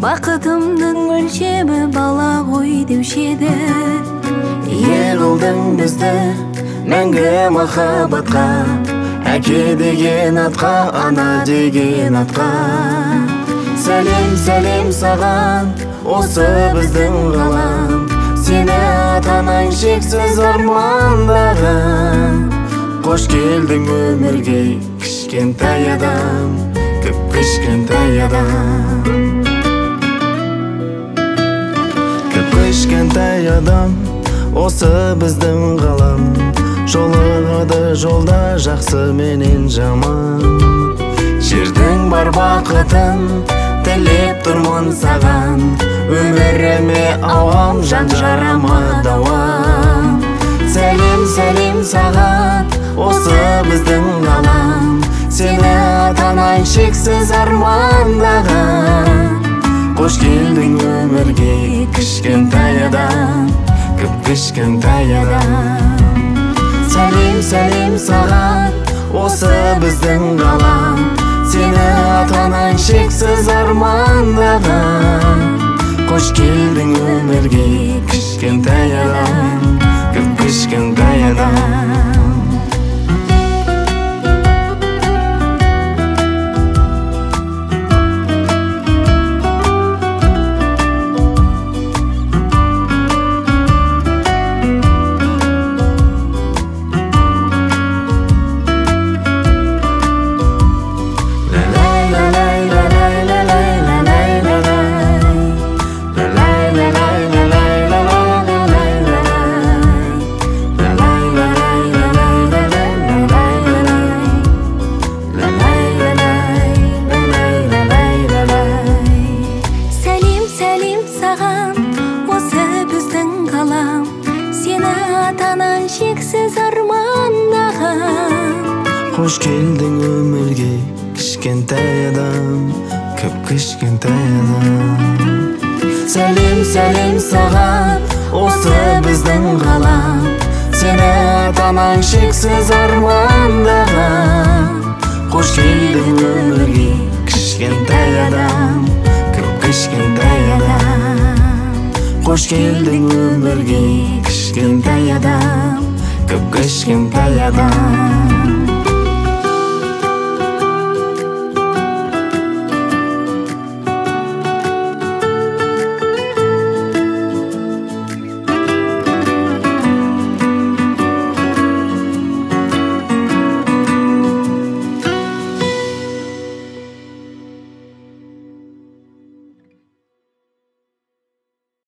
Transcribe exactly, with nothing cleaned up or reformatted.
бақытымның өлшемі бала ғой деуші еді. Ие қылдың бізді мәңгі махаббатқа, әке деген атқа, ана деген атқа. Сәлем сәлем саған, осы біздің ғалам, сені ата-анаң шексіз армандаған. Қош келдің өмірге, кішкентай адам, кіп-кішкентай адам. Кіп-кішкентай адам, осы біздің ғалам, жолығады жолда жақсы менен жаман. Жердің бар бақытын тілеп тұрмын саған, өміріме ауам, жан жарама дауам. Сәлем сәлем саған, осы біздің ғалам, сені ата-анаң шексіз армандаған. Қош келдің өмірге, кішкентай адам, кіп-кішкентай адам. Сәлем сәлем саған, осы біздің ғалам, сені ата-анаң шексіз армандаған. Қош келдің өмірге, кішкентай адам, кіп-кішкентай адам. Ата-анаң шексіз армандаған. Қош келдің өмірге, кішкентай адам, кіп-кішкентай адам. Сәлем сәлем саған, осы біздің ғалам, сені ата-анаң шексіз армандаған. Қош келдің өмірге, кішкентай адам, кіп-кішкентай адам. Қош келдің өмірге, кішкентай адам, кіп-кішкентай адам.